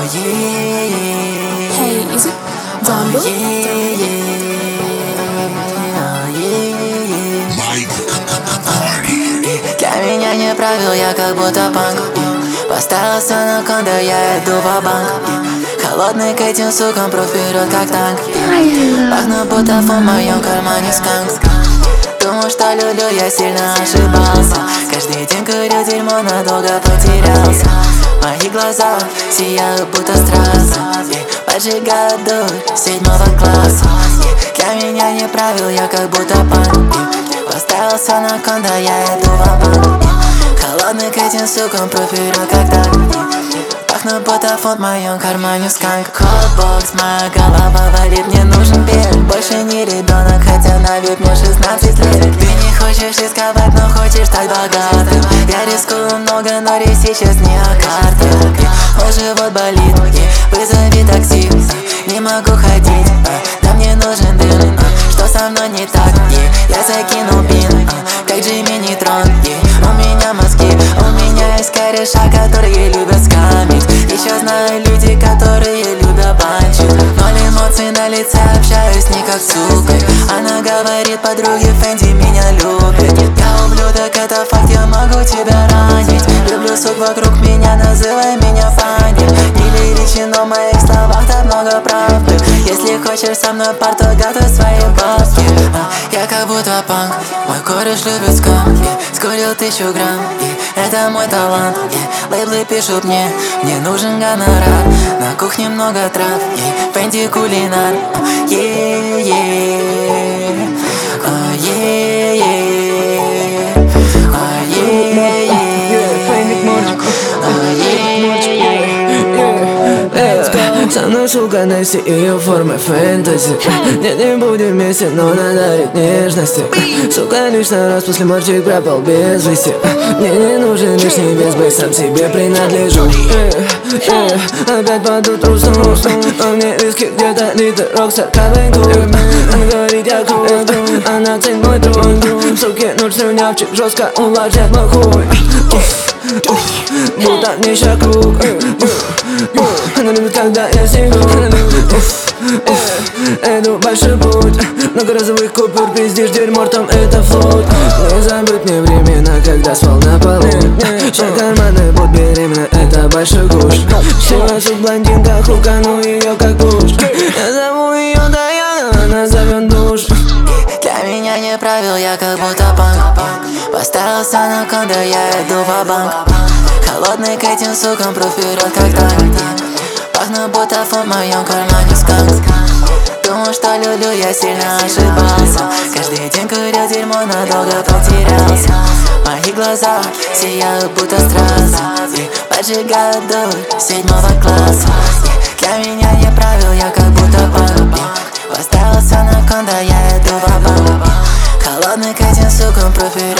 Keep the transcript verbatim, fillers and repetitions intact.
Hey, is it Zambo? Для меня не правил, я как будто панк. Поставился на кон, да я иду в банк. Холодный к этим сукам, пру вперед как танк. Пахну будто в моем кармане сканк. Думал, что люблю, я сильно ошибался. Каждый день курю дерьмо, надолго потерялся. Мои глаза сияют будто страз. Поджигают дурь седьмого класса. Для меня не правил, я как будто панк. Поставился на кон, да я иду в банк. Холодный к этим сукам, пру вперед как танк. Пахну будто фонд в моем кармане сканк. Кодбокс, моя голова валит, мне нужен бель. Больше не ребенок, хотя на вид мне шестнадцать лет. Ты не хочешь рисковать, но хочешь стать богатым. Я рискую много, но речь сейчас не о картах. Мой живот болит, вызови такси. Не могу ходить, да мне нужен дым. Что со мной не так? Я закинул бин, как Джимми Нейтрон. У меня мозги, у меня есть кореша, которые любят скамить. Еще знаю люди, которые любят банчить. Ноль эмоций на лице, общаюсь не как с сукой. Она говорит подруге, Фэнди меня любит. Я ублюдок, это факт, я могу тебя ранить. Люблю сук вокруг меня, называй меня Фанни. Не лиричен, но в моих словах так много правды. Если хочешь со мной парту, готовь свои бабки. Я как будто панк, мой кореш любит скам. Скурил тысячу грамм, это мой талант. Лейблы пишут мне, мне нужен гонорар. На кухне много трав, Фэнди кулинар. Со мной сука Несси, ее формы фэнтези. Нет, не будем вместе, но надо дарить нежности. Сука, лишний раз после мальчик пропал без вести. Мне не нужен лишний вес, бой, сам себе принадлежу. Опять под утро усну, а мне виски где-то литр, рокстар, кавенку. Она говорит, я крут, она ценит мой труд. Суки, ноль слюнявчик, жестко увлажняет мой хуй. Будто нищий круг. Она любит, когда я сижу. Иду большой путь, много разовых купюр, пиздишь дерьмо ртом, это флот. Не забыть мне времена, когда спал на полу. Все карманы будут беременны, это большой куш. Сила суд блондинка, хукану ее как куш. Я зову ее Даяна, она зовет душ. Для меня не правил, я как будто панк. Поставился на кон, да я иду в банк. Холодный к этим сукам, пру вперед как танк. Пахну будто фонд в моем кармане сканк. Думал, что люблю, я сильно ошибался. Каждый день курю дерьмо, надолго потерялся. Мои глаза сияют будто страз. Поджигают дурь седьмого класса. Для меня не правил, я как будто панк. Поставился на кон, да я иду в банк. Холодный к этим сукам, профи